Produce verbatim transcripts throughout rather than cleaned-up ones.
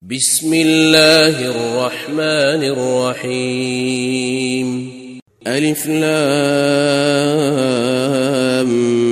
بسم الله الرحمن الرحيم ألف لام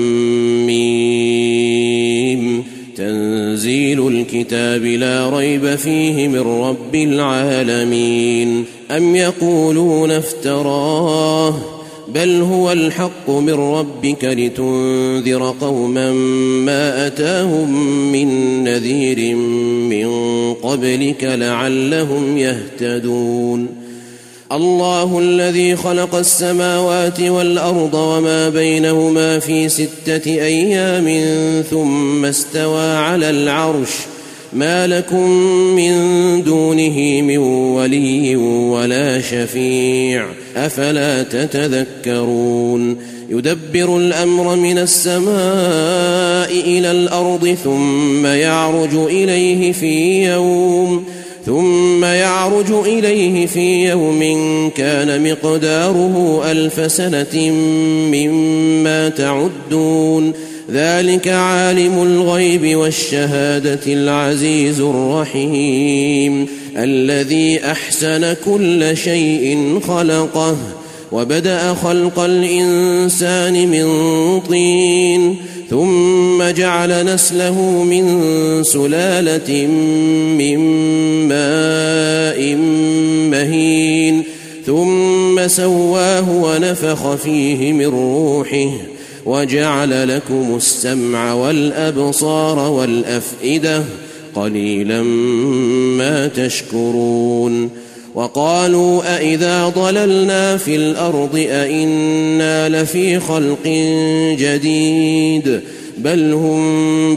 ميم تنزيل الكتاب لا ريب فيه من رب العالمين أم يقولون افتراه بل هو الحق من ربك لتنذر قوما ما أتاهم من نذير من قبلك لعلهم يهتدون الله الذي خلق السماوات والأرض وما بينهما في ستة أيام ثم استوى على العرش ما لكم من دونه من ولي ولا شفيع أفلا تتذكرون يدبر الأمر من السماء إلى الأرض ثم يعرج إليه في يوم ثم يعرج إليه في يوم كان مقداره ألف سنة مما تعدون ذلك عالم الغيب والشهادة العزيز الرحيم الذي أحسن كل شيء خلقه وبدأ خلق الإنسان من طين ثم جعل نسله من سلالة من ماء مهين ثم سواه ونفخ فيه من روحه وجعل لكم السمع والأبصار والأفئدة قليلا ما تشكرون وقالوا أئذا ضللنا في الأرض أئنا لفي خلق جديد بل هم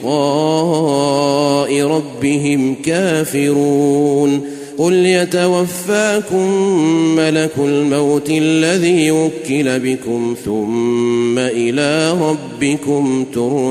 بلقاء ربهم كافرون قل يتوفاكم ملك الموت الذي وكل بكم ثم إلى ربكم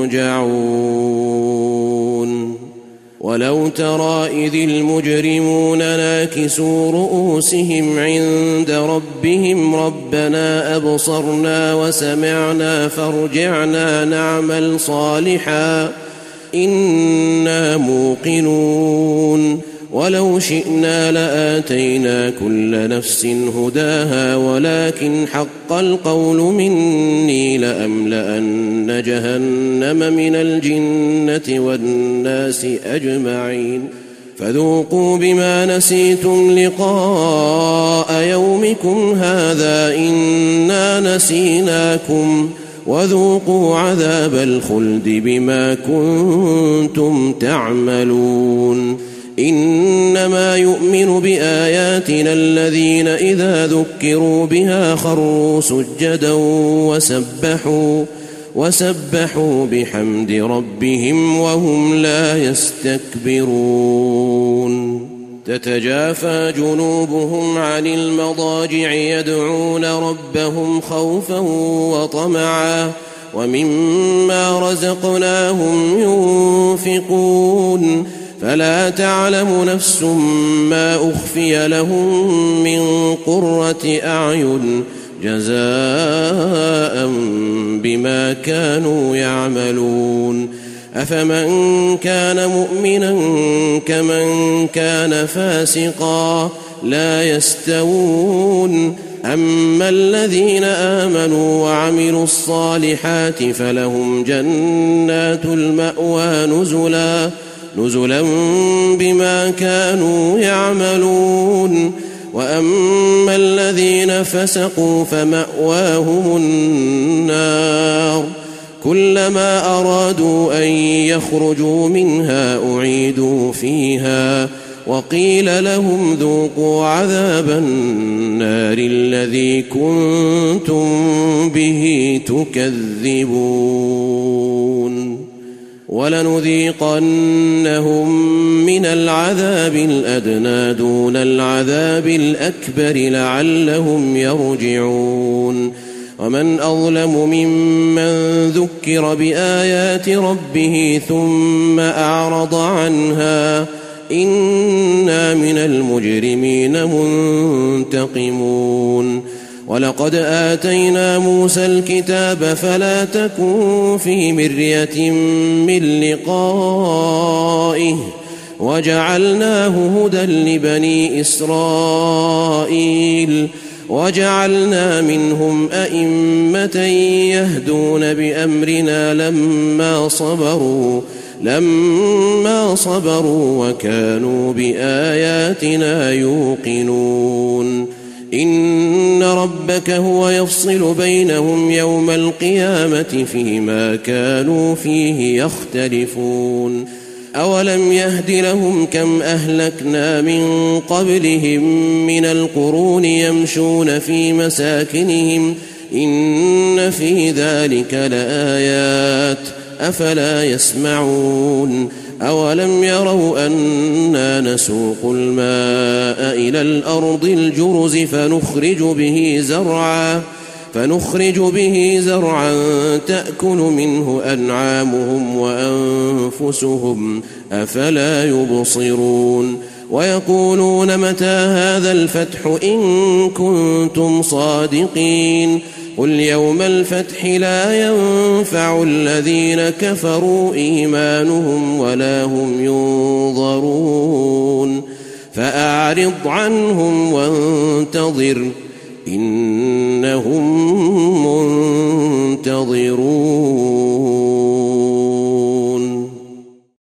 ترجعون ولو ترى إذ المجرمون ناكسوا رؤوسهم عند ربهم ربنا أبصرنا وسمعنا فارجعنا نعمل صالحا إنا موقنون ولو شئنا لآتينا كل نفس هداها ولكن حق القول مني لأملأن جهنم من الجنة والناس أجمعين فذوقوا بما نسيتم لقاء يومكم هذا إنا نسيناكم وذوقوا عذاب الخلد بما كنتم تعملون إنما يؤمن بآياتنا الذين إذا ذكروا بها خروا سجدا وسبحوا وسبحوا بحمد ربهم وهم لا يستكبرون تتجافى جنوبهم عن المضاجع يدعون ربهم خوفا وطمعا ومما رزقناهم ينفقون فلا تعلم نفس ما أخفي لهم من قرة أعين جزاء بما كانوا يعملون أفمن كان مؤمنا كمن كان فاسقا لا يستوون أما الذين آمنوا وعملوا الصالحات فلهم جنات المأوى نزلا نزلا بما كانوا يعملون وأما الذين فسقوا فمأواهم النار كلما أرادوا أن يخرجوا منها أعيدوا فيها وقيل لهم ذوقوا عذاب النار الذي كنتم به تكذبون ولنذيقنهم من العذاب الأدنى دون العذاب الأكبر لعلهم يرجعون ومن أظلم ممن ذكر بآيات ربه ثم أعرض عنها إنا من المجرمين منتقمون ولقد آتينا موسى الكتاب فلا تكن في مرية من لقائه وجعلناه هدى لبني إسرائيل وجعلنا منهم أئمة يهدون بأمرنا لما صبروا لما صبروا وكانوا بآياتنا يوقنون إن ربك هو يفصل بينهم يوم القيامة فيما كانوا فيه يختلفون أولم يهد لهم كم أهلكنا من قبلهم من القرون يمشون في مساكنهم إن في ذلك لآيات أفلا يسمعون أولم يروا أنا نسوق الماء إلى الأرض الجرز فنخرج به زرعا فنخرج به زرعا تأكل منه أنعامهم وأنفسهم أفلا يبصرون ويقولون متى هذا الفتح إن كنتم صادقين قل يوم الفتح لا ينفع الذين كفروا إيمانهم ولا هم ينظرون فأعرض عنهم وانتظر إنهم